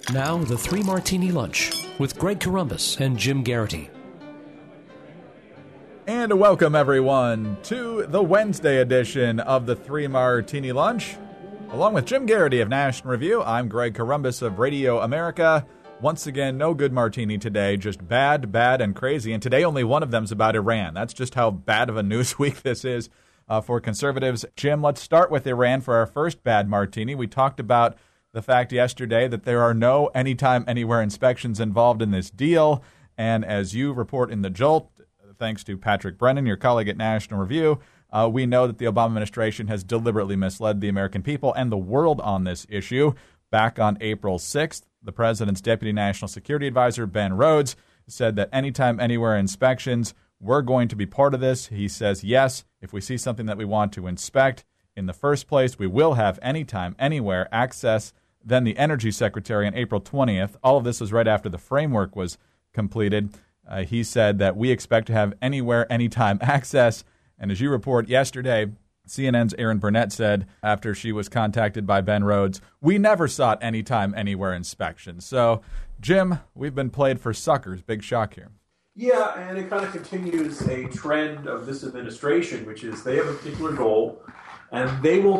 Now, the Three Martini Lunch with Greg Corombos and Jim Garrity. And welcome, everyone, to the Wednesday edition of the Three Martini Lunch. Along with Jim Garrity of National Review, I'm Greg Corombos of Radio America. Once again, no good martini today, just bad, and crazy. And today, only one of them's about Iran. That's just how bad of a news week this is for conservatives. Jim, let's start with Iran for our first bad martini. We talked about the fact yesterday that there are no anytime, anywhere inspections involved in this deal. And as you report in The Jolt, thanks to Patrick Brennan, your colleague at National Review, we know that the Obama administration has deliberately misled the American people and the world on this issue. Back on April 6th, the president's deputy national security advisor, Ben Rhodes, said that anytime, anywhere inspections were going to be part of this. He says, yes, if we see something that we want to inspect in the first place, we will have anytime, anywhere access. Then the Energy Secretary on April 20th, all of this was right after the framework was completed. He said that we expect to have anywhere, anytime access. And as you report yesterday, CNN's Erin Burnett said after she was contacted by Ben Rhodes, we never sought anytime, anywhere inspection. So, Jim, we've been played for suckers. Big shock here. Yeah, and it kind of continues a trend of this administration, which is they have a particular goal. And they will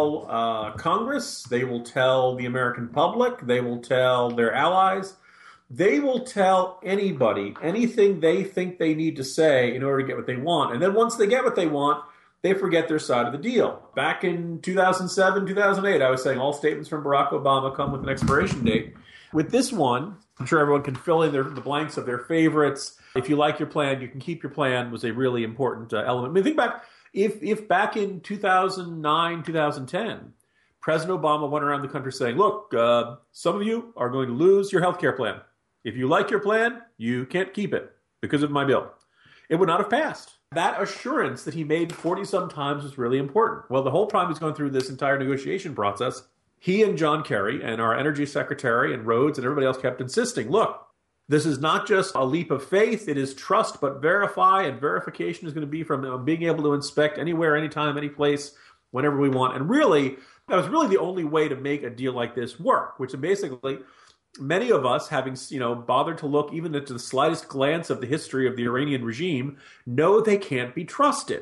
tell Congress, they will tell the American public, they will tell their allies, they will tell anybody anything they think they need to say in order to get what they want. And then once they get what they want, they forget their side of the deal. Back in 2007, 2008, I was saying all statements from Barack Obama come with an expiration date. With this one, I'm sure everyone can fill in the blanks of their favorites. If you like your plan, you can keep your plan was a really important element. I mean, think back. If back in 2009, 2010, President Obama went around the country saying, look, some of you are going to lose your health care plan. If you like your plan, you can't keep it because of my bill. It would not have passed. That assurance that he made 40-some times was really important. Well, the whole time he's going through this entire negotiation process, he and John Kerry and our Energy Secretary and Rhodes and everybody else kept insisting, look, this is not just a leap of faith. It is trust but verify, and verification is going to be from being able to inspect anywhere, anytime, any place, whenever we want. And really, that was really the only way to make a deal like this work, which is basically many of us, having bothered to look even at the slightest glance of the history of the Iranian regime, know they can't be trusted.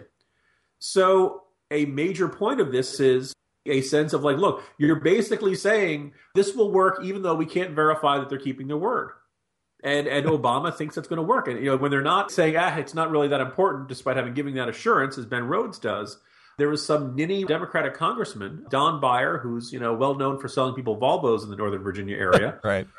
So a major point of this is a sense of like, look, you're basically saying this will work even though we can't verify that they're keeping their word. And Obama thinks that's going to work. And when they're not saying, it's not really that important, despite having given that assurance, as Ben Rhodes does, there was some ninny Democratic congressman, Don Beyer, who's well known for selling people Volvos in the Northern Virginia area, right?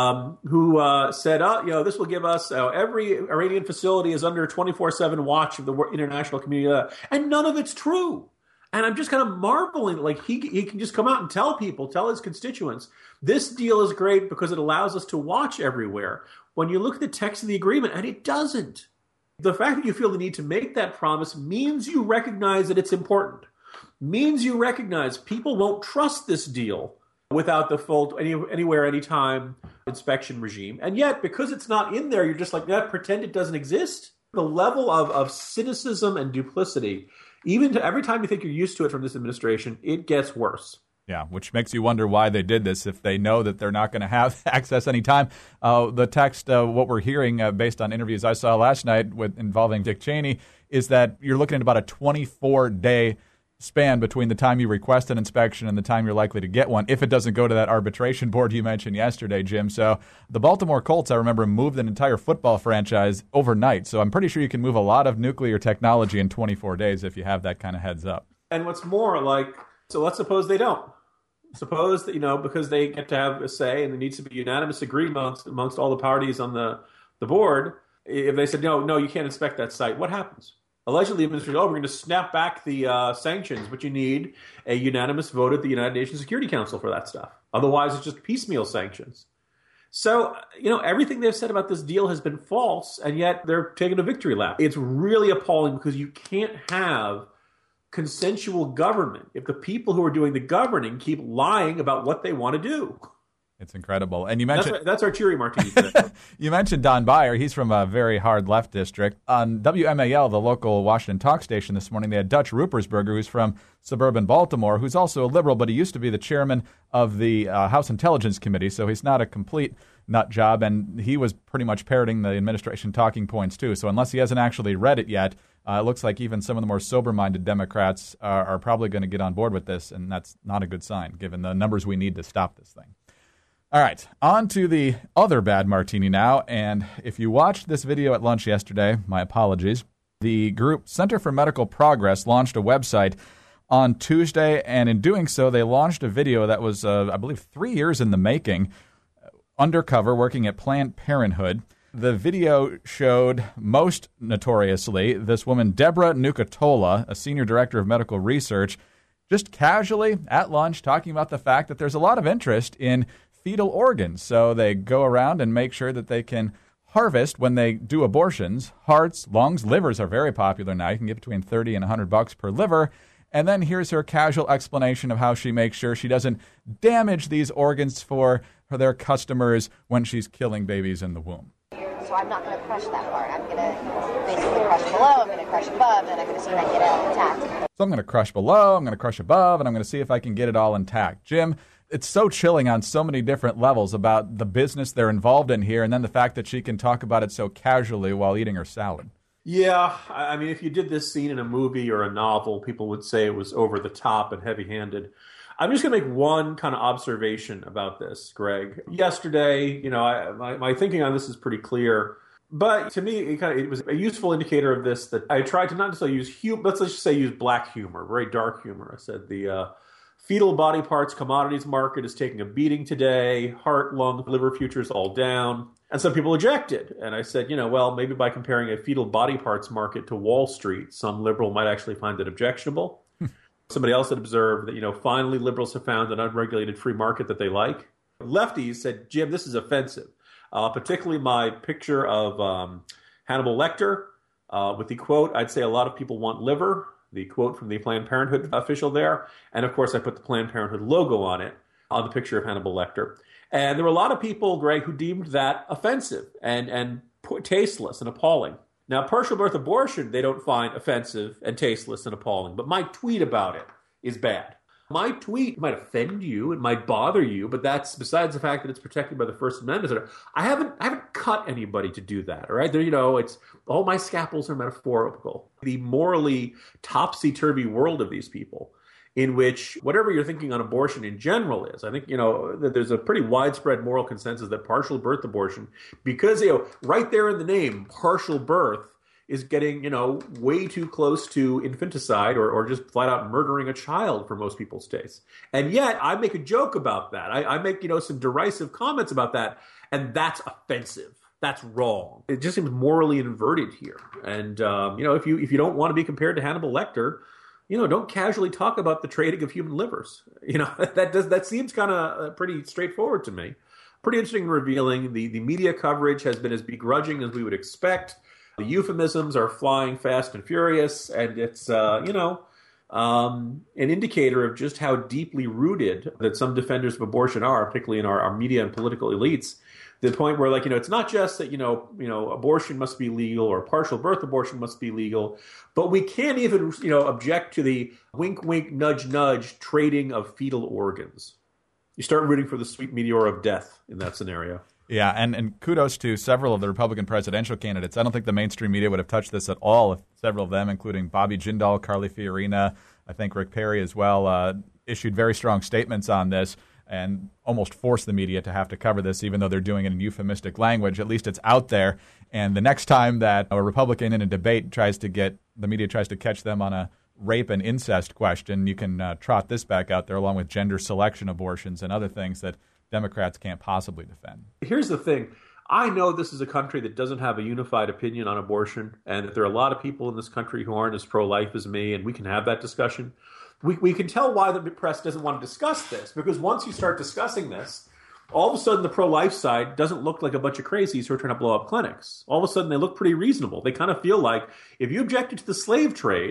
Who said, this will give us every Iranian facility is under 24/7 watch of the international community, and none of it's true. And I'm just kind of marveling, like he can just come out and tell his constituents, this deal is great because it allows us to watch everywhere. When you look at the text of the agreement, and it doesn't. The fact that you feel the need to make that promise means you recognize that it's important. Means you recognize people won't trust this deal without the full anywhere, anytime inspection regime. And yet, because it's not in there, you're just like, pretend it doesn't exist. The level of cynicism and duplicity, even every time you think you're used to it from this administration, it gets worse. Yeah, which makes you wonder why they did this if they know that they're not going to have access anytime. The text, what we're hearing based on interviews I saw last night involving Dick Cheney, is that you're looking at about a 24-day span between the time you request an inspection and the time you're likely to get one, if it doesn't go to that arbitration board you mentioned yesterday, Jim. So the Baltimore Colts, I remember, moved an entire football franchise overnight. So I'm pretty sure you can move a lot of nuclear technology in 24 days if you have that kind of heads up. And what's more, so let's suppose they don't. Suppose that, because they get to have a say and there needs to be unanimous agreement amongst all the parties on the board, if they said, no, you can't inspect that site, what happens? Allegedly, the administration, we're going to snap back the sanctions, but you need a unanimous vote at the United Nations Security Council for that stuff. Otherwise, it's just piecemeal sanctions. So, everything they've said about this deal has been false, and yet they're taking a victory lap. It's really appalling because you can't have consensual government if the people who are doing the governing keep lying about what they want to do. It's incredible. And you mentioned that's our cheery martini. You mentioned Don Beyer. He's from a very hard left district. On WMAL, the local Washington talk station this morning, they had Dutch Ruppersberger, who's from suburban Baltimore, who's also a liberal, but he used to be the chairman of the House Intelligence Committee, so he's not a complete nut job, and he was pretty much parroting the administration talking points, too. So unless he hasn't actually read it yet, it looks like even some of the more sober-minded Democrats are probably going to get on board with this, and that's not a good sign, given the numbers we need to stop this thing. All right, on to the other bad martini now. And if you watched this video at lunch yesterday, my apologies. The group Center for Medical Progress launched a website on Tuesday, and in doing so, they launched a video that was, I believe, 3 years in the making, undercover, working at Planned Parenthood. The video showed, most notoriously, this woman, Deborah Nucatola, a senior director of medical research, just casually at lunch talking about the fact that there's a lot of interest in fetal organs. So they go around and make sure that they can harvest when they do abortions. Hearts, lungs, livers are very popular now. You can get between $30 and $100 per liver. And then here's her casual explanation of how she makes sure she doesn't damage these organs for their customers when she's killing babies in the womb. So I'm not going to crush that part. I'm going to basically crush below, I'm going to crush above, and I'm going to see if I can get it all intact. So I'm going to crush below, I'm going to crush above, and I'm going to see if I can get it all intact. Jim, it's so chilling on so many different levels about the business they're involved in here, and then the fact that she can talk about it so casually while eating her salad. Yeah, I mean, if you did this scene in a movie or a novel, people would say it was over the top and heavy-handed. I'm just going to make one kind of observation about this, Greg. Yesterday, my thinking on this is pretty clear. But to me, it was a useful indicator of this that I tried to not necessarily let's just say use black humor, very dark humor. I said the fetal body parts commodities market is taking a beating today. Heart, lung, liver futures all down. And some people ejected. And I said, well, maybe by comparing a fetal body parts market to Wall Street, some liberal might actually find it objectionable. Somebody else had observed that, finally liberals have found an unregulated free market that they like. Lefties said, Jim, this is offensive. Particularly my picture of Hannibal Lecter with the quote, I'd say a lot of people want liver, the quote from the Planned Parenthood official there. And, of course, I put the Planned Parenthood logo on it, on the picture of Hannibal Lecter. And there were a lot of people, Greg, who deemed that offensive and tasteless and appalling. Now, partial birth abortion, they don't find offensive and tasteless and appalling. But my tweet about it is bad. My tweet might offend you, it might bother you, but that's besides the fact that it's protected by the First Amendment. I haven't cut anybody to do that. All right, there, it's all my scalpels are metaphorical. The morally topsy-turvy world of these people, in which whatever you're thinking on abortion in general is, I think that there's a pretty widespread moral consensus that partial birth abortion, because right there in the name, partial birth, is getting, way too close to infanticide or just flat out murdering a child for most people's tastes. And yet I make a joke about that. I make, some derisive comments about that. And that's offensive. That's wrong. It just seems morally inverted here. And, if you don't want to be compared to Hannibal Lecter, don't casually talk about the trading of human livers. That seems kind of pretty straightforward to me. Pretty interesting and revealing. The media coverage has been as begrudging as we would expect. The euphemisms are flying fast and furious, and it's, an indicator of just how deeply rooted that some defenders of abortion are, particularly in our media and political elites. To the point where, it's not just that, abortion must be legal or partial birth abortion must be legal, but we can't even, object to the wink, wink, nudge, nudge trading of fetal organs. You start rooting for the sweet meteor of death in that scenario. Yeah, and kudos to several of the Republican presidential candidates. I don't think the mainstream media would have touched this at all if several of them, including Bobby Jindal, Carly Fiorina, I think Rick Perry as well, issued very strong statements on this and almost forced the media to have to cover this, even though they're doing it in euphemistic language. At least it's out there. And the next time that a Republican in a debate the media tries to catch them on a rape and incest question, you can trot this back out there along with gender selection abortions and other things that Democrats can't possibly defend. Here's the thing. I know this is a country that doesn't have a unified opinion on abortion, and that there are a lot of people in this country who aren't as pro-life as me, and we can have that discussion. We can tell why the press doesn't want to discuss this, because once you start discussing this, all of a sudden the pro-life side doesn't look like a bunch of crazies who are trying to blow up clinics. All of a sudden they look pretty reasonable. They kind of feel like if you objected to the slave trade,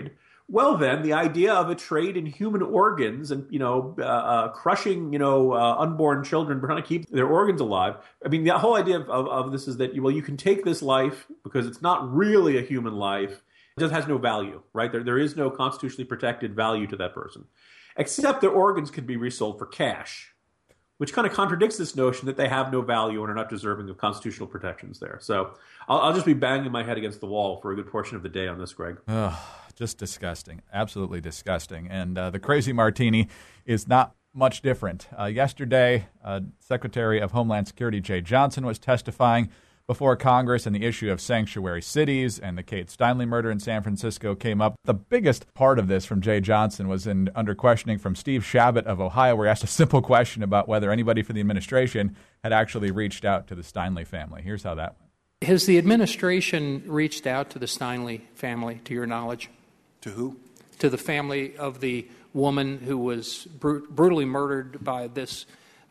Well, then, the idea of a trade in human organs and, crushing, unborn children, trying to keep their organs alive. I mean, the whole idea of this is that, you can take this life because it's not really a human life. It just has no value, right? There is no constitutionally protected value to that person, except their organs can be resold for cash, which kind of contradicts this notion that they have no value and are not deserving of constitutional protections there. So I'll just be banging my head against the wall for a good portion of the day on this, Greg. Just disgusting. Absolutely disgusting. And the crazy martini is not much different. Yesterday, Secretary of Homeland Security Jeh Johnson was testifying before Congress, and the issue of sanctuary cities and the Kate Steinle murder in San Francisco came up. The biggest part of this from Jeh Johnson was under questioning from Steve Chabot of Ohio, where he asked a simple question about whether anybody from the administration had actually reached out to the Steinle family. Here's how that went. Has the administration reached out to the Steinle family, to your knowledge? To who? To the family of the woman who was brutally murdered by this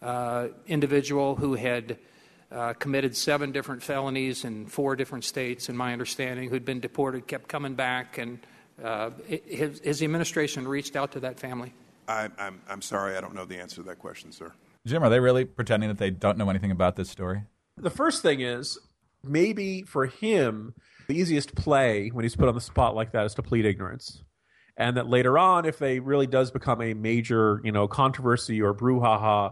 individual who had committed 7 different felonies in 4 different states, in my understanding, who'd been deported, kept coming back. And has the administration reached out to that family? I'm sorry, I don't know the answer to that question, sir. Jim, are they really pretending that they don't know anything about this story? The first thing is, maybe for him, the easiest play when he's put on the spot like that is to plead ignorance. And that later on, if they really does become a major, controversy or brouhaha,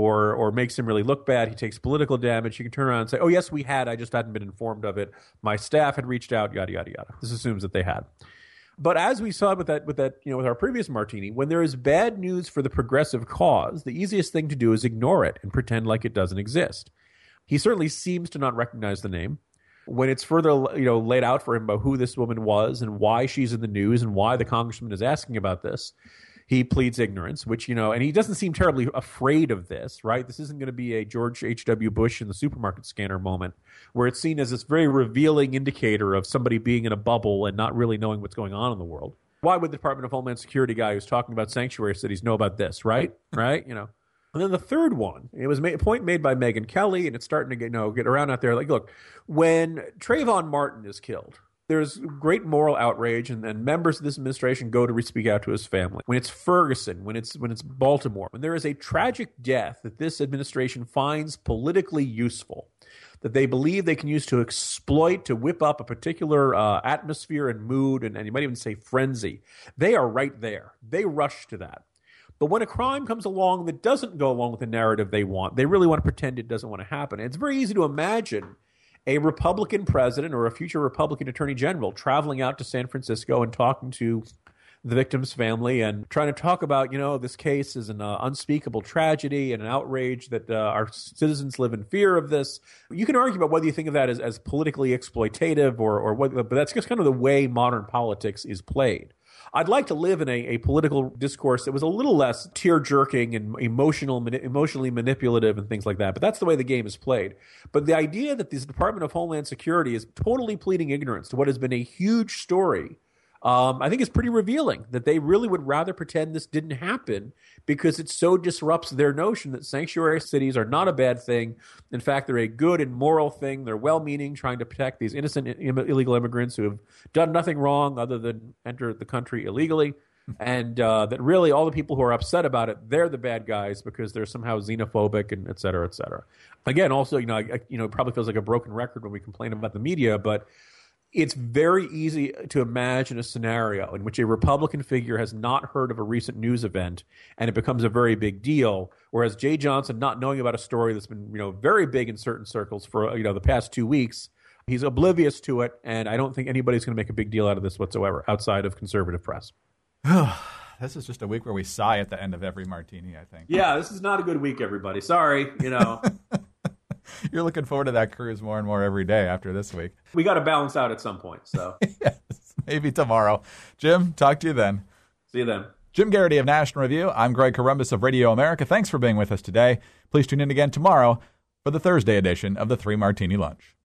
or makes him really look bad, he takes political damage, you can turn around and say, oh, yes, we had, I just hadn't been informed of it. My staff had reached out, yada, yada, yada. This assumes that they had. But as we saw with our previous martini, when there is bad news for the progressive cause, the easiest thing to do is ignore it and pretend like it doesn't exist. He certainly seems to not recognize the name. When it's further, laid out for him about who this woman was and why she's in the news and why the congressman is asking about this, he pleads ignorance, which, and he doesn't seem terribly afraid of this, right? This isn't going to be a George H.W. Bush in the supermarket scanner moment where it's seen as this very revealing indicator of somebody being in a bubble and not really knowing what's going on in the world. Why would the Department of Homeland Security guy who's talking about sanctuary cities know about this, right? Right? And then the third one, it was a point made by Megyn Kelly, and it's starting to get around out there. Like, look, when Trayvon Martin is killed, there's great moral outrage, and members of this administration go to speak out to his family. When it's Ferguson, when it's Baltimore, when there is a tragic death that this administration finds politically useful, that they believe they can use to exploit, to whip up a particular atmosphere and mood, and you might even say frenzy, they are right there. They rush to that. But when a crime comes along that doesn't go along with the narrative they want, they really want to pretend it doesn't want to happen. And it's very easy to imagine a Republican president or a future Republican attorney general traveling out to San Francisco and talking to the victim's family and trying to talk about, this case is an unspeakable tragedy and an outrage that our citizens live in fear of this. You can argue about whether you think of that as politically exploitative or whether, but that's just kind of the way modern politics is played. I'd like to live in a political discourse that was a little less tear-jerking and emotionally manipulative and things like that. But that's the way the game is played. But the idea that this Department of Homeland Security is totally pleading ignorance to what has been a huge story, I think is pretty revealing, that they really would rather pretend this didn't happen because it so disrupts their notion that sanctuary cities are not a bad thing. In fact, they're a good and moral thing. They're well-meaning, trying to protect these innocent illegal immigrants who have done nothing wrong other than enter the country illegally. And that really all the people who are upset about it, they're the bad guys because they're somehow xenophobic and et cetera, et cetera. Again, also, it probably feels like a broken record when we complain about the media, but it's very easy to imagine a scenario in which a Republican figure has not heard of a recent news event and it becomes a very big deal, whereas Jeh Johnson, not knowing about a story that's been very big in certain circles for the past 2 weeks, he's oblivious to it, and I don't think anybody's going to make a big deal out of this whatsoever outside of conservative press. This is just a week where we sigh at the end of every martini, I think. Yeah, this is not a good week, everybody. Sorry, You're looking forward to that cruise more and more every day after this week. We got to balance out at some point, so. Yes, maybe tomorrow. Jim, talk to you then. See you then. Jim Garrity of National Review. I'm Greg Corombos of Radio America. Thanks for being with us today. Please tune in again tomorrow for the Thursday edition of the Three Martini Lunch.